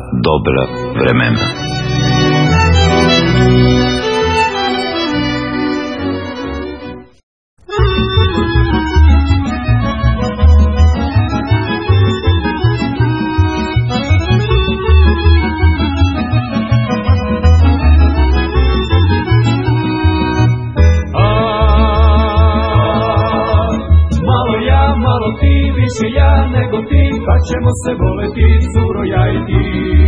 dobra vremena. Više ja nego ti, pa ćemo se voleti, curo, ja i ti.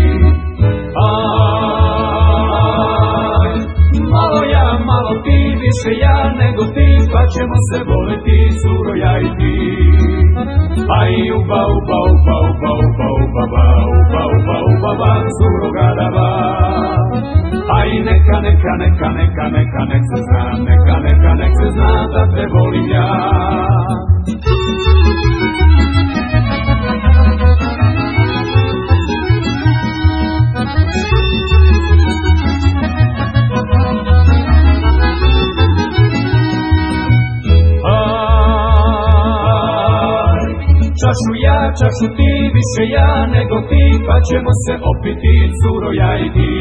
Aj, malo ja, malo ti, više ja nego ti, pa ćemo se voleti, curo, ja i ti. Aj, uba, uba, uba, uba, uba, uba, uba, uba, uba, uba, uba, curo, gadava. Aj, neka, neka, neka, neka, neka, nek se zna, neka, neka, nek se zna da te volim ja. Čašu ja, čašu ti, više ja nego ti, pa ćemo se opiti, curo, ja i ti.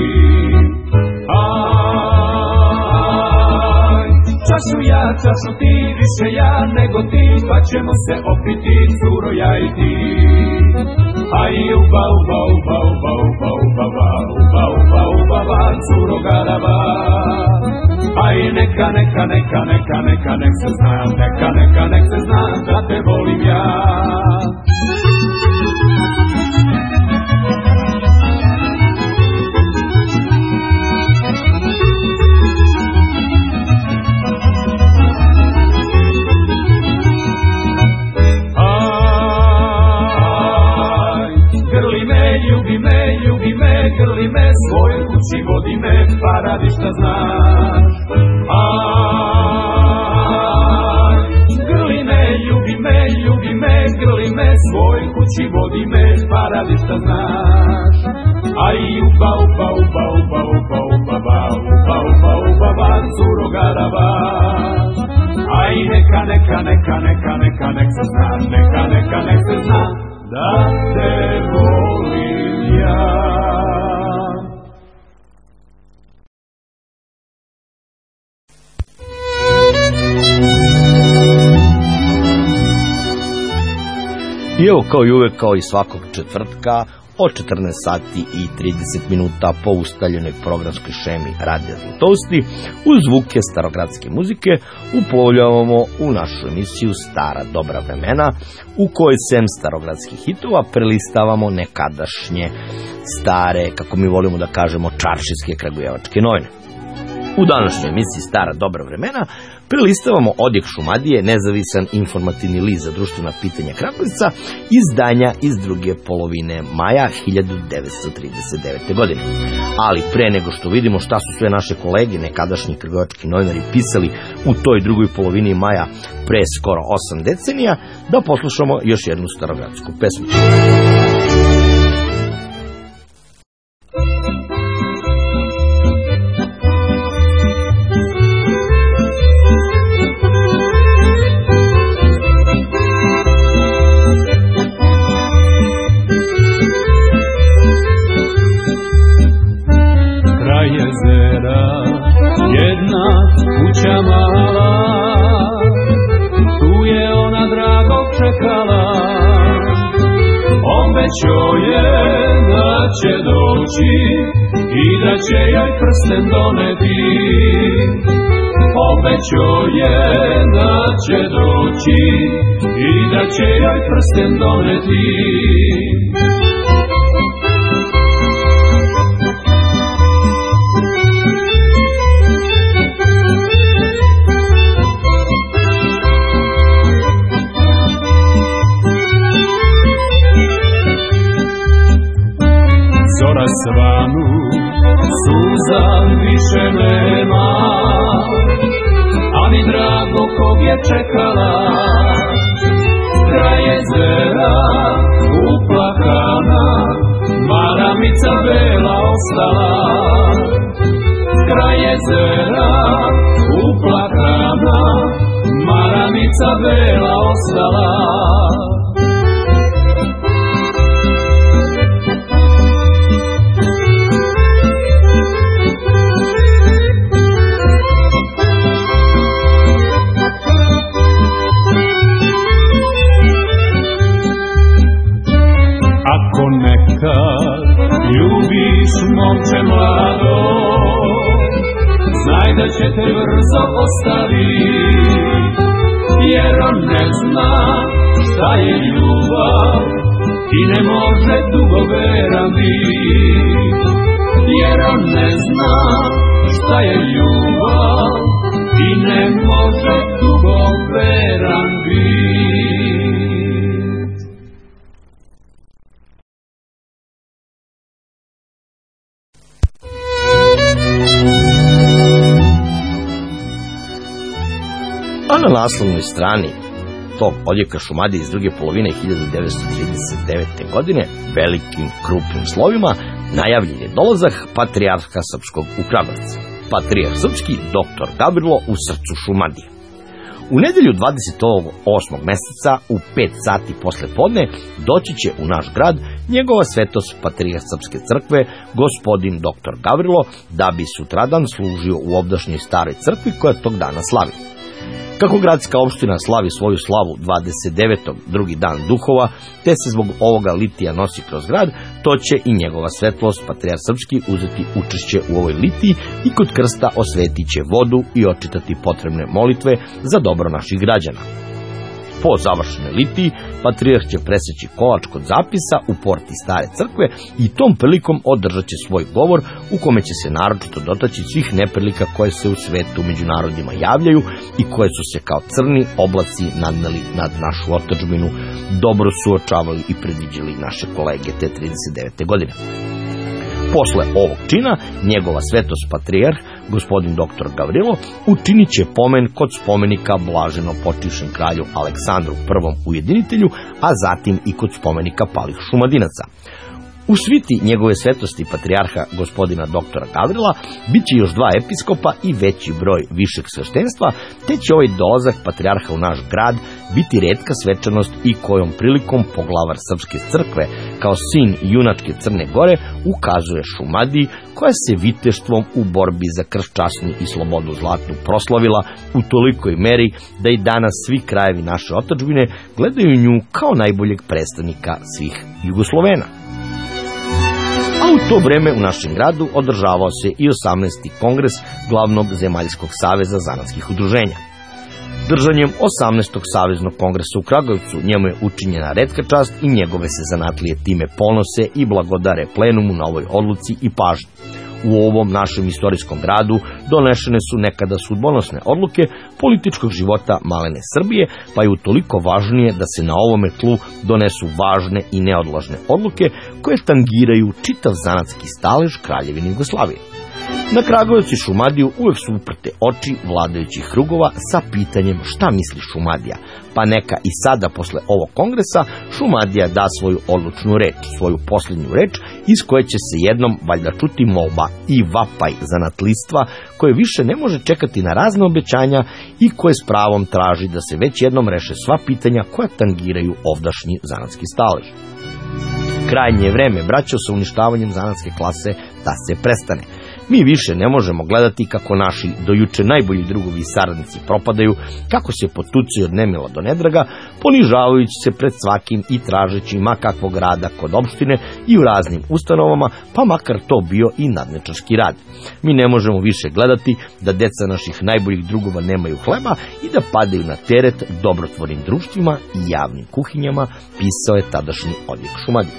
Aj, čašu ja, čašu ti, više ja nego ti, pa ćemo se opiti, curo, ja i ti. Aj, uba, uba, uba, uba, uba, uba, uba, uba, uba, uba, curo, gadava. Aj, neka, neka, neka, neka, neka, nek se zna, neka, neka, nek se zna da te volim ja. Grli me, svojoj kući vodi me, pa radi šta znaš. Aj, grli me, ljubi me, grli me, svojoj kući vodi me, pa radi šta znaš. Aj, uba, uba, uba, uba, uba, uba, uba, uba, uba, uba, uba, curo, gadava. Aj, neka, neka, neka, neka, neka, nek se zna, neka, neka, nek se zna da te volim ja. I evo kao i uvek, kao i svakog četvrtka, od 14 sati i 30 minuta po ustaljenoj programskoj šemi Radija Zlatosti, uz zvuke starogradske muzike uplovljavamo u našu emisiju Stara dobra vremena, u kojoj sem starogradskih hitova prelistavamo nekadašnje stare, kako mi volimo da kažemo, čaršijske kragujevačke novine. U današnjoj emisiji Stara dobra vremena prelistavamo Odjek Šumadije, nezavisan informativni list za društvena pitanja Kragujevca, izdanja iz druge polovine maja 1939. godine. Ali pre nego što vidimo šta su sve naše kolege, nekadašnji kragujevački novinari, pisali u toj drugoj polovini maja pre skoro 8 decenija, da poslušamo još jednu starogradsku pesmu. Kuća mala, tu je ona dragog čekala, obećao je da će doći i da će joj prsten doneti. Obećao je da će doći i da će joj prsten doneti. Zora svanu, suza više nema, a ni drago kog je čekala. Kraj jezera uplakana, maramica bela ostala. Kraj jezera uplakana, maramica bela ostala. će te brzo ostaviti, jer on ne zna šta je ljubav i ne može dugo veran biti, jer on ne zna šta je ljubav i ne može dugo veran biti. A na naslovnoj strani tog odjeka Šumadije iz druge polovine 1939. godine velikim krupnim slovima najavljen je dolazak patrijarha srpskog u Kragujevac. Patrijarh srpski dr. Gavrilo u srcu Šumadije. U nedelju 28. meseca u 5 sati posle podne doći će u naš grad njegova svetost patrijarh srpske crkve gospodin dr. Gavrilo, da bi sutradan služio u ovdašnjoj staroj crkvi koja tog dana slavi. Kako gradska opština slavi svoju slavu 29. drugi dan duhova, te se zbog ovoga litija nosi kroz grad, to će i njegova svetlost, patrijarh srpski, uzeti učešće u ovoj litiji i kod krsta osvetit će vodu i očitati potrebne molitve za dobro naših građana. Po završenoj litiji, patrijarh će preseći kolač kod zapisa u porti stare crkve i tom prilikom održat će svoj govor u kome će se naročito dotaći svih neprilika koje se u svetu među narodima javljaju i koje su se kao crni oblaci nadmeli nad našu otadžbinu, dobro suočavali i predviđali naše kolege te 39. godine. Posle ovog čina, njegova svetost patrijarh, gospodin dr. Gavrilo, učinit će pomen kod spomenika blaženo počivšem kralju Aleksandru I ujedinitelju, a zatim i kod spomenika palih Šumadinaca. U sviti njegove svetosti patrijarha gospodina doktora Gavrila bit će još 2 episkopa i veći broj višeg sveštenstva, te će ovaj dolazak patrijarha u naš grad biti retka svečanost i kojom prilikom poglavar srpske crkve kao sin junačke Crne Gore ukazuje Šumadiji, koja se viteštvom u borbi za krst časnu i slobodu zlatnu proslavila u tolikoj meri da i danas svi krajevi naše otadžbine gledaju nju kao najboljeg predstavnika svih Jugoslovena. A u to vreme u našem gradu održavao se i 18. kongres Glavnog zemaljskog saveza zanatskih udruženja. Držanjem 18. saveznog kongresa u Kragujevcu njemu je učinjena retka čast i njegove se zanatlije time ponose i blagodare plenumu na ovoj odluci i pažnji. U ovom našem istorijskom gradu donešene su nekada sudbonosne odluke političkog života malene Srbije, pa je utoliko važnije da se na ovome tlu donesu važne i neodložne odluke koje tangiraju čitav zanatski stalež Kraljevine Jugoslavije. Na Kragujevac i Šumadiju uvek su uprte oči vladajućih krugova sa pitanjem šta misli Šumadija, pa neka i sada posle ovog kongresa Šumadija da svoju odlučnu reč, svoju posljednju reč, iz koje će se jednom valjda čuti molba i vapaj zanatlistva koje više ne može čekati na razne obećanja i koje s pravom traži da se već jednom reše sva pitanja koja tangiraju ovdašnji zanatski stalež. Krajnje je vreme, braćo, sa uništavanjem zanatske klase da se prestane. Mi više ne možemo gledati kako naši dojuče najbolji drugovi i saradnici propadaju, kako se potucaju od nemila do nedraga, ponižavajući se pred svakim i tražeći ma kakvog rada kod opštine i u raznim ustanovama, pa makar to bio i nadničarski rad. Mi ne možemo više gledati da deca naših najboljih drugova nemaju hleba i da padaju na teret dobrotvornim društvima i javnim kuhinjama, pisao je tadašnji odjek Šumadije.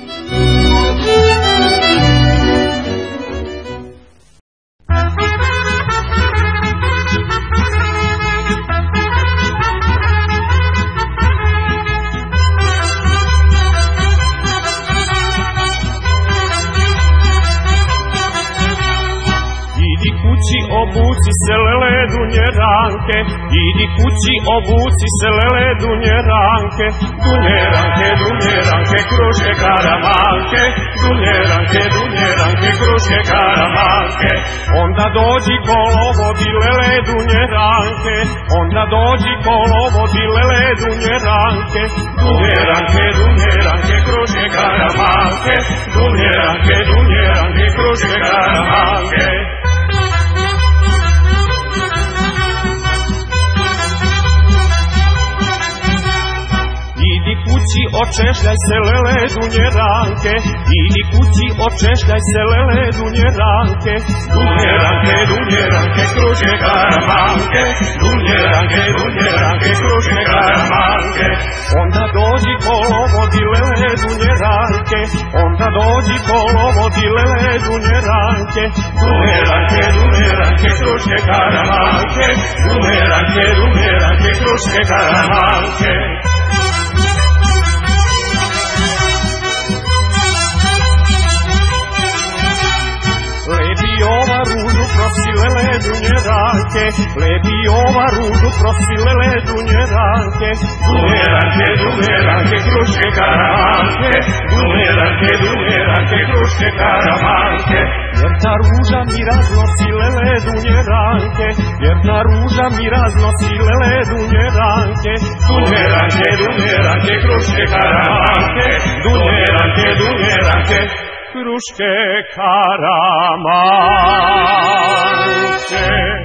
Obuci se lele dunjeranke, idi kući obuci se lele dunjeranke, dunjeranke, dunjeranke, kruške karamanke, dunjeranke, dunjeranke, kruške karamanke. Onda dođi kolovodi lele dunjeranke, onda dođi kolovodi lele dunjeranke, dunjeranke, dunjeranke, kruške karamanke, dunjeranke, dunjeranke, kruške karamanke. kući, očešljaj se lele dunjeranke, idi kući, očešljaj se lele dunjeranke. Dunjeranke, dunjeranke, kruške karamanke, dunjeranke, dunjeranke, kruške karamanke. Onda dođi kolovodi lele dunjeranke, onda dođi kolovodi lele dunjeranke. Dunjeranke, dunjeranke, kruške karamanke, dunjeranke, dunjeranke, kruške karamanke. Lepi ova ružu prosi lele dunjeranke, lepi ova ružu prosi lele dunjeranke. Dunjeranke, dunjeranke, kruške karamanke, dunjeranke, dunjeranke, kruške karamanke. Jer ta ruža mi raznosi lele dunjeranke, jer ta ruža mi raznosi lele dunjeranke. Dunjeranke, dunjeranke, kruške karamanke, dunjeranke, dunjeranke, kruške karamanke.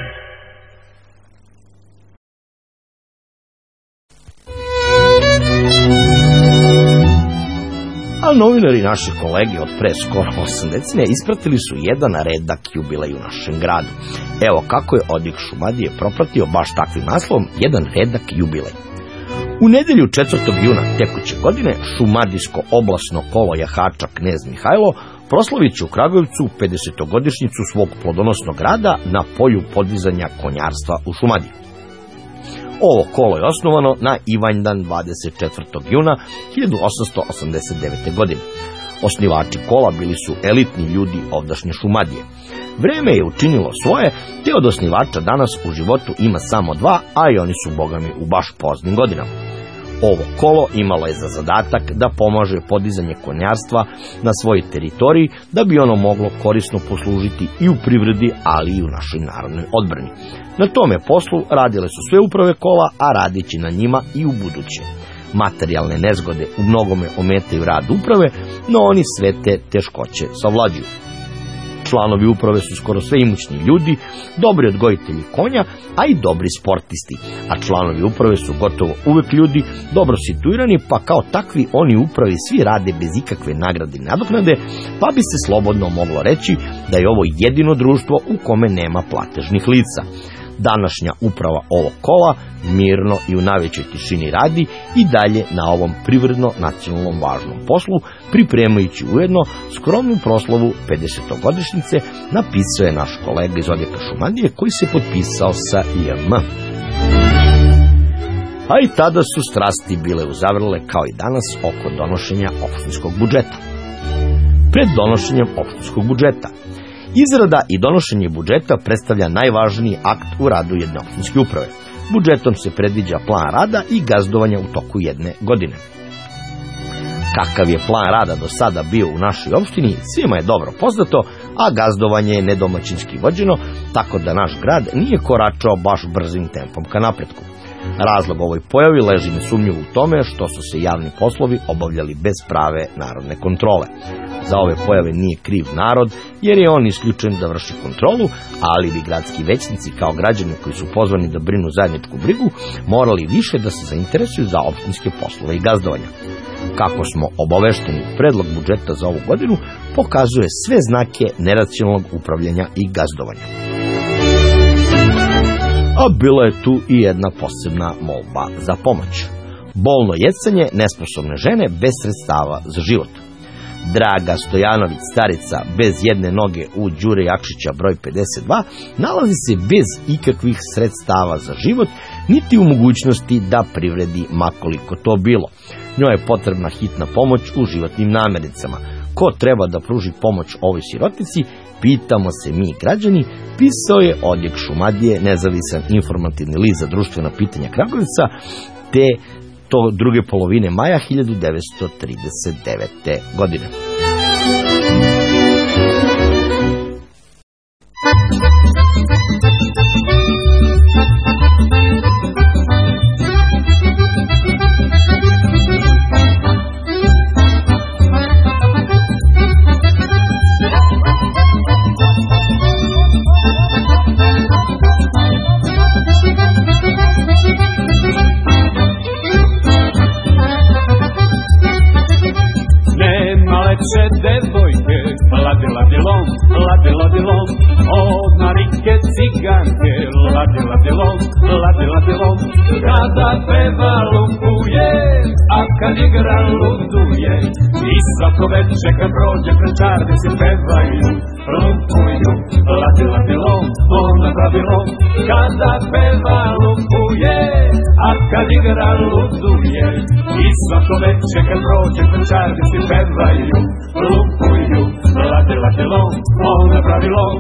A novinari naše kolege od pre skoro 8 decenija ispratili su jedan redak jubilej u našem gradu. Evo kako je odjek Šumadije propratio baš takvim naslovom jedan redak jubilej. U nedelju 4. juna tekuće godine Šumadijsko oblasno kolo jahača Knez Mihajlo proslavit će u Kragujevcu 50-godišnjicu svog plodonosnog rada na polju podizanja konjarstva u Šumadiji. Ovo kolo je osnovano na Ivanjdan 24. juna 1889. godine. Osnivači kola bili su elitni ljudi ovdašnje Šumadije. Vreme je učinilo svoje, te od osnivača danas u životu ima samo 2, a i oni su bogami u baš poznim godinama. Ovo kolo imalo je za zadatak da pomaže podizanje konjarstva na svojoj teritoriji, da bi ono moglo korisno poslužiti i u privredi, ali i u našoj narodnoj odbrani. Na tome poslu radile su sve uprave kola, a radit će na njima i u buduće. Materijalne nezgode u mnogome ometaju rad uprave, no oni sve te teškoće savlađuju. Članovi uprave su skoro sve imućni ljudi, dobri odgojitelji konja, a i dobri sportisti, a članovi uprave su gotovo uvek ljudi dobro situirani, pa kao takvi oni upravi svi rade bez ikakve nagrade i nadoknade, pa bi se slobodno moglo reći da je ovo jedino društvo u kome nema platežnih lica. Današnja uprava ovog kola mirno i u najvećoj tišini radi i dalje na ovom privredno nacionalnom važnom poslu, pripremajući ujedno skromnu proslavu 50-godišnjice, napisao je naš kolega iz odjeka Šumadije koji se potpisao sa JM. A i tada su strasti bile uzavrele kao i danas oko donošenja opštinskog budžeta. Pred donošenjem opštinskog budžeta izrada i donošenje budžeta predstavlja najvažniji akt u radu jedne opštinske uprave. Budžetom se predviđa plan rada i gazdovanja u toku jedne godine. Kakav je plan rada do sada bio u našoj opštini, svima je dobro poznato, a gazdovanje je nedomaćinski vođeno, tako da naš grad nije koračao baš brzim tempom ka napretku. Razlog ovoj pojavi leži nesumnjivo u tome što su se javni poslovi obavljali bez prave narodne kontrole. Za ove pojave nije kriv narod, jer je on isključen da vrši kontrolu, ali bi gradski većnici kao građani koji su pozvani da brinu zajedničku brigu morali više da se zainteresuju za opštinske poslove i gazdovanja. Kako smo obavešteni, predlog budžeta za ovu godinu pokazuje sve znake neracionalnog upravljanja i gazdovanja. A bila je tu i jedna posebna molba za pomoć. Bolno jecanje nesposobne žene bez sredstava za život. Draga Stojanović, starica bez jedne noge u Đure Jakšića broj 52, nalazi se bez ikakvih sredstava za život, niti u mogućnosti da privredi makoliko to bilo. Njoj je potrebna hitna pomoć u životnim namirnicama. Ko treba da pruži pomoć ovoj sirotici, pitamo se mi građani, pisao je odjek Šumadije, nezavisan informativni list za društvena pitanja Kragujevca, te to druge polovine maja 1939. godine. najlepše devojke, lade, lade lom, lade, lade lom, od Marike ciganke, lade, lade lom, lade, lade lom, kada peva lupuje, a kad igra luduje, i svako veče kad prođe pred čarnici pevaju, lupuju, lade, lade lom, ona pravi lom, kada peva lupuje, a kad igra luduje, i svako veče kad prođe pred čarnici pevaju, lupuju, lade, lade lom, ona pravi lom.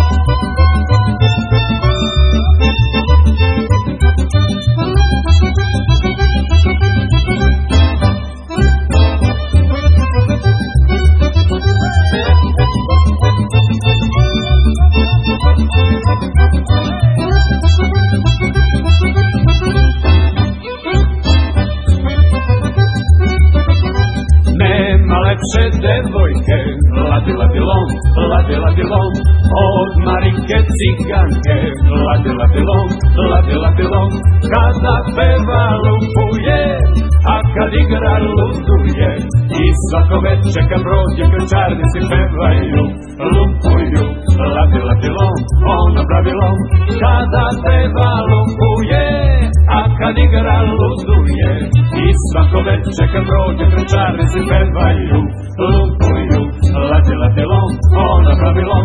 Nema lepše devojke, lade, lade lom, lade, lade lom, od Marike ciganke, lade, lade lom, lade, lade lom, kada peva lupuje, a kad igra luduje, i svako veče kad prođe kroz čarnici pevaju, lupuju, lade, lade lom, ona pravi lom, kada peva lupuje, a kad igra luduje, i svako veče kad prođe kroz čarnici pevaju, lupuju, lade, lade lom, ona pravi lom.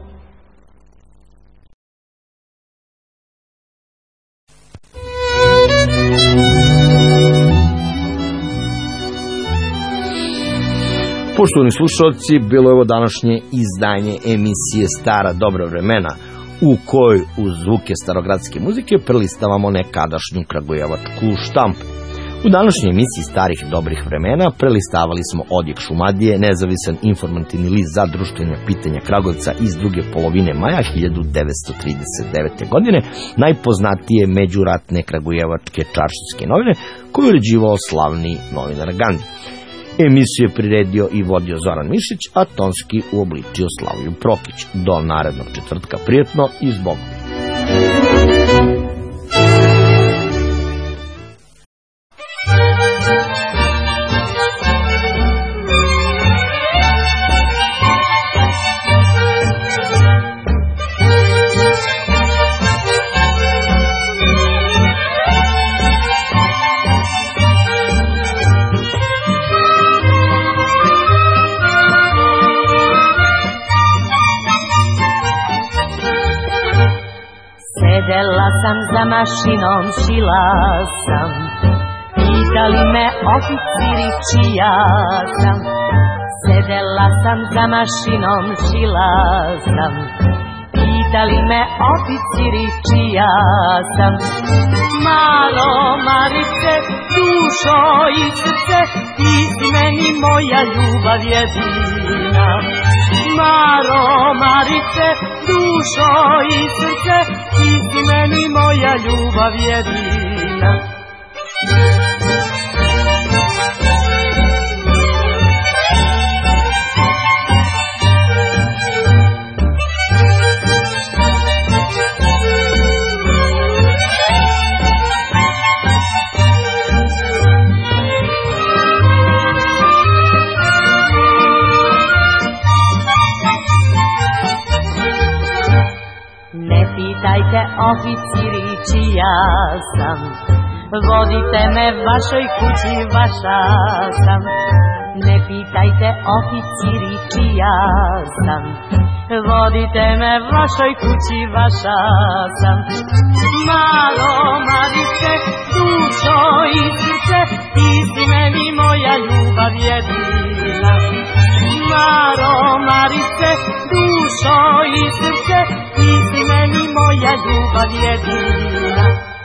Poštovani slušalci, bilo je ovo današnje izdanje emisije Stara dobra vremena, u kojoj uz zvuke starogradske muzike prelistavamo nekadašnju kragujevačku štampu. U današnjoj emisiji Starih dobrih vremena prelistavali smo Odjek Šumadije, nezavisan informativni list za društvene pitanja Kragujevca iz druge polovine maja 1939. godine, najpoznatije međuratne kragujevačke čaršijske novine koje je uređivao slavni novinar Gandi. Emisiju je priredio i vodio Zoran Mišić, a tonski uobličio Slavlju Prokić. Do narednog četvrtka, prijetno i zbogom. Sedela sam za mašinom, šila sam, pitali me oficiri čija sam. Sedela sam za mašinom, šila sam, pitali me oficiri čija sam. Malo Marice, dušo i srce, ti si meni moja ljubav jedina. Malo Marice, dušo i srce, ti si meni moja ljubav jedina. Ne pitajte oficiri čija sam, vodite me vašoj kući, vaša sam. Ne pitajte oficiri čija sam, vodite me vašoj kući, vaša sam. Malo Marice, dušo i srce, ti si meni moja ljubav jedina. Malo Marice, dušo i srce, ti si meni moja ljubav jedina.